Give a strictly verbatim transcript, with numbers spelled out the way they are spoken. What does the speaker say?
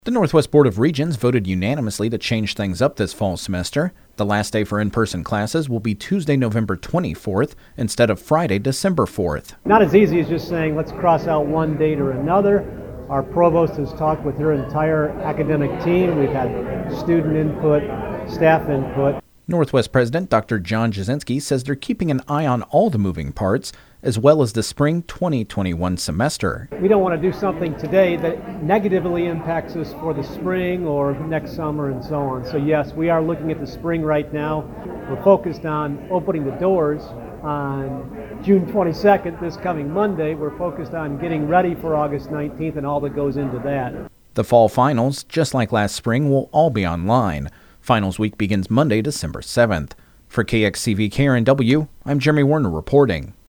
The Northwest Board of Regents voted unanimously to change things up this fall semester. The last day for in-person classes will be Tuesday, November twenty-fourth, instead of Friday, December fourth. Not as easy as just saying, let's cross out one date or another. Our provost has talked with her entire academic team. We've had student input, staff input. Northwest President Doctor John Jasinski says they're keeping an eye on all the moving parts, as well as the spring twenty twenty-one semester. We don't want to do something today that negatively impacts us for the spring or next summer and so on. So yes, we are looking at the spring right now. We're focused on opening the doors on June twenty-second, this coming Monday. We're focused on getting ready for August nineteenth and all that goes into that. The fall finals, just like last spring, will all be online. Finals week begins Monday, December seventh. For K X C V K R N W, I'm Jeremy Warner reporting.